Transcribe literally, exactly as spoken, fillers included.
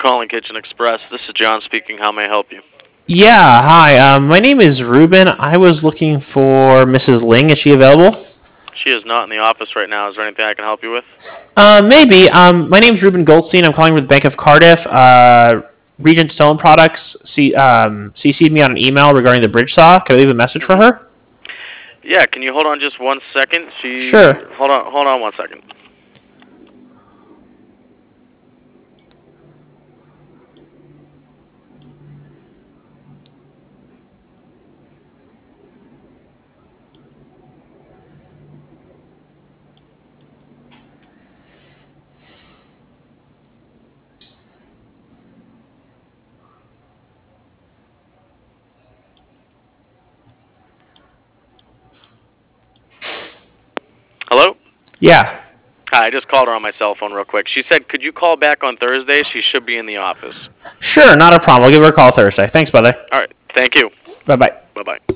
calling Kitchen Express. This is John speaking. How may I help you? Yeah, hi. Um, my name is Ruben. I was looking for Missus Ling. Is she available? She is not in the office right now. Is there anything I can help you with? Uh, maybe. Um, my name's Ruben Goldstein. I'm calling with the Bank of Cardiff. Uh, Regent Stone Products C- um, C C'd me on an email regarding the bridge saw. Can I leave a message for Mm-hmm. her? Yeah, can you hold on just one second? She Sure. hold on hold on one second. Hello? Yeah. Hi, I just called her on my cell phone real quick. She said, could you call back on Thursday? She should be in the office. Sure, not a problem. I'll give her a call Thursday. Thanks, brother. All right. Thank you. Bye bye. Bye-bye.